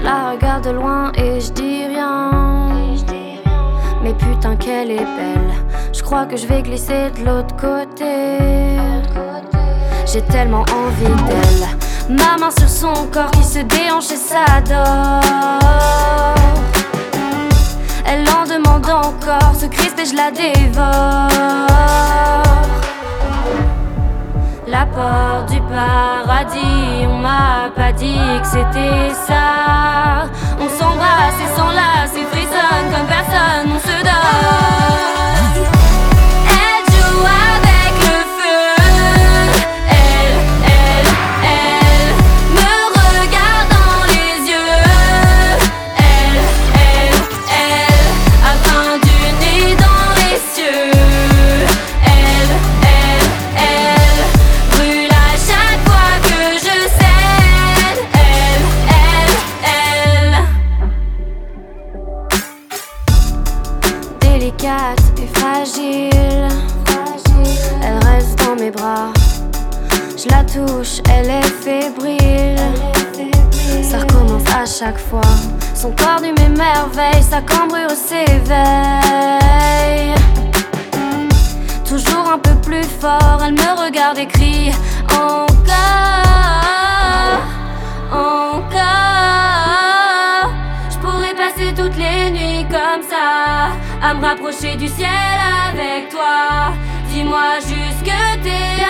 la regarde de loin et je dis rien. Mais putain qu'elle est belle. Je crois que je vais glisser de l'autre côté. J'ai tellement envie d'elle. Ma main sur son corps qui se déhanche et s'adore. Elle en demande encore, se crispe et je la dévore. La porte du paradis, on m'a pas dit que c'était ça. On s'embrasse et s'enlace et frissonne comme personne, on se donne. Elle joue avec le feu. Elle me regarde dans les yeux. Elle a peint du nez dans les cieux. Elle brûle à chaque fois que je cède. Elle délicate et fragile, elle reste dans mes bras. Je la touche, elle est fébrile. Ça recommence à chaque fois. Son corps nu m'émerveille, sa cambrure s'éveille. Toujours un peu plus fort, elle me regarde et crie encore, encore. Je pourrais passer toutes les nuits comme ça, à me rapprocher du ciel avec toi. Dis-moi juste que t'es